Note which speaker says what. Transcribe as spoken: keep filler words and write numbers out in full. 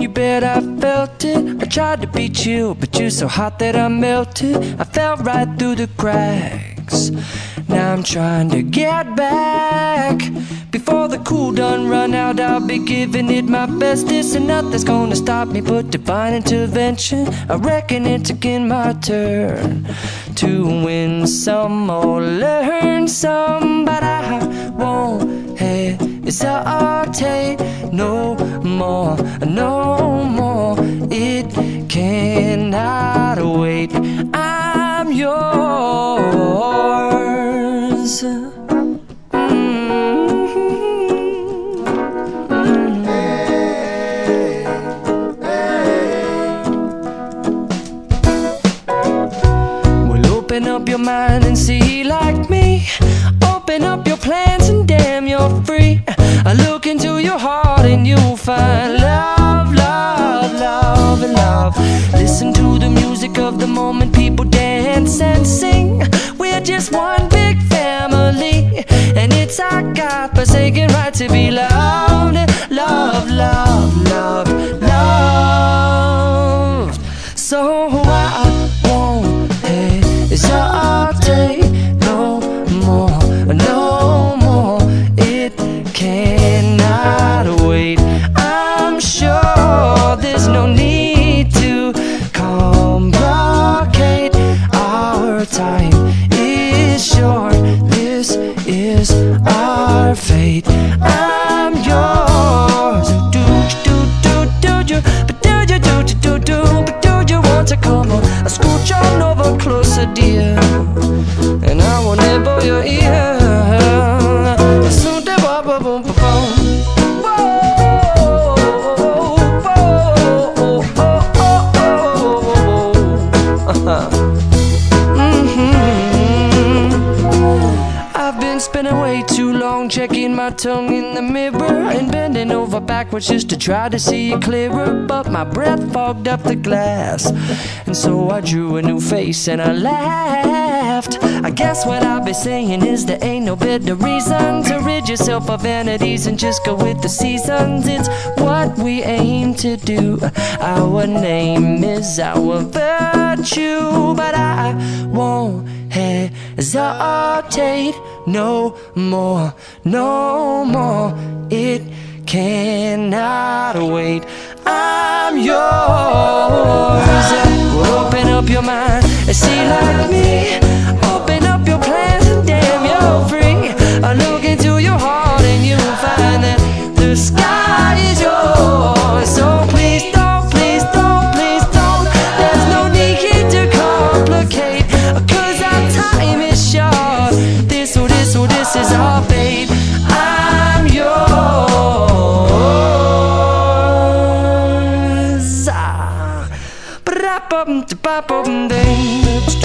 Speaker 1: you bet I felt it. I tried to be chill, but you're so hot that I melted. I fell right through the cracks. Now I'm trying to get back. Before the cool done run out, I'll be giving it my bestest, and nothing's gonna stop me but divine intervention. I reckon it's again my turn to win some or learn some, but I won't hesitate no more, no more. It cannot wait. I'm yours. Open up your mind and see like me. Open up your plans and damn, you're free. I look into your heart and you'll find love, love, love, and love. Listen to the music of the moment, people dance and sing. We're just one big family, and it's our God-forsaken right to be loved. Love, love, love, love. So I won't hesitate no more, no more. It cannot wait. I'm sure there's no need to complicate. Our time is short. This is our fate. I'm yours. Do do do do do, but do you do do do do, but do you want to come on? I scooch on over closer, dear, and I will nibble your ear. Soon to boom boom boom boom. Spending way too long checking my tongue in the mirror and bending over backwards just to try to see it clearer, but my breath fogged up the glass, and so I drew a new face and I laughed. I guess what I'll be saying is there ain't no better reason to rid yourself of vanities and just go with the seasons. It's what we aim to do. Our name is our virtue, but I won't hesitate no more, no more. It cannot wait. I'm yours. Open up your mind and see like me. Open up your plans and damn, you're free. I look into your heart and you'll find that the sky is yours. So please don't, please don't, please don't. There's no need here to complicate, 'cause our time is short. This or this or this is our fate. I'm yours. Ah, ba-da-bum-da-ba-bum-ding.